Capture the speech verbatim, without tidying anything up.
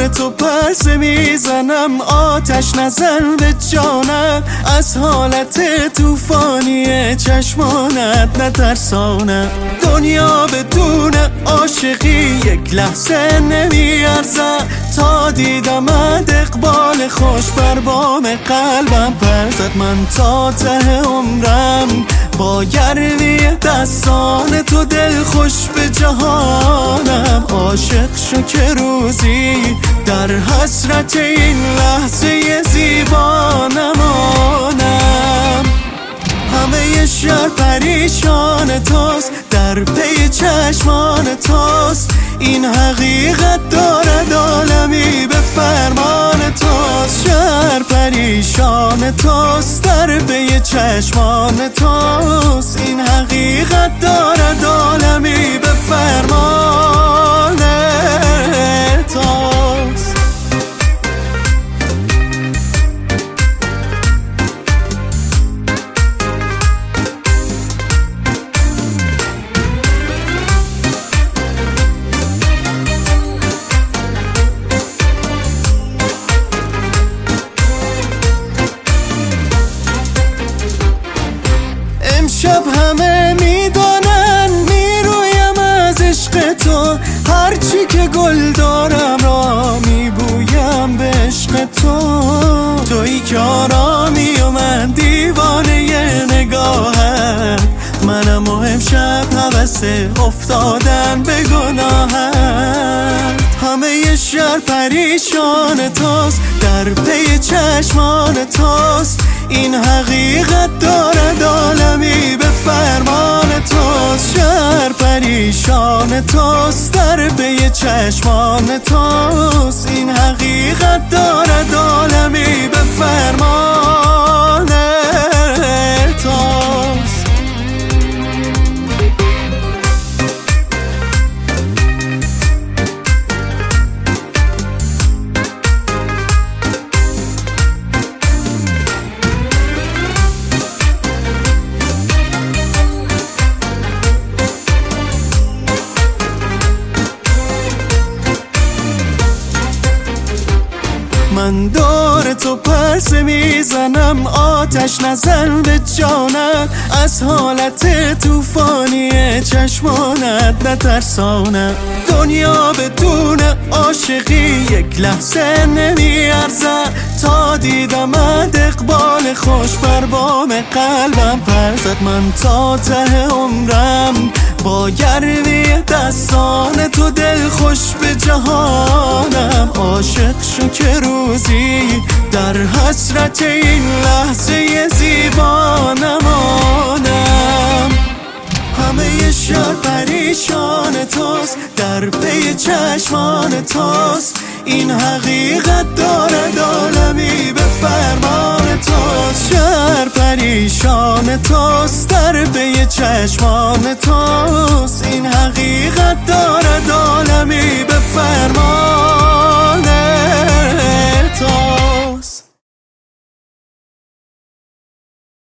تو پرسه میزنم، آتش نزن به جانم، از حالت توفانی چشمانت نترسانم. دنیا بدون عاشقی یک لحظه نمیارزد، تا دیدمت اقبال خوش بر بام قلبم پر زد. من تا ته عمرم با گرمی دستان تو دل خوش به جهانم. عاشق شو که روزی در حسرت این لحظه زیبا نمانم. همه شهر پریشان توست، در پی چشمان توست، این حقیقت دارد عالمی به فرمان توست. شهر پریشان توست، در پی چشمان توست، این حقیقت دارد عالمی به فرمان توست. امشب همه میدانن میرویم از عشق تو، هرچی که گل دارم را میبویم به عشق تو. تویی که آرامی و من دیوانه نگاهت، منم و امشب هوس افتادن به گناهت. همه شهر پریشان توست، در پی چشمان توست، این حقیقت دارد عالمی به فرمان توست. شهر پریشان توست، در پی چشمان توست، این حقیقت دارد عالمی به فرمان توست. من دور تو پرسه میزنم، آتش نزن به جانم، از حالت توفانی چشمانت نترسانم. دنیا بدون عاشقی یک لحظه نمیارزد، تا دیدمت اقبال خوش بر بام قلبم پر زد. من تا ته عمرم با گرمی دستان تو دل خوش به جهانم. عاشق شو که روزی در حسرت این لحظه زیبا نمانم. همه شهر پریشان توست، در پی چشمان توست، این حقیقت دارد عالمی به فرمان توست. شهر پریشان توست، در پی چشمان توست، این حقیقت دارد عالمی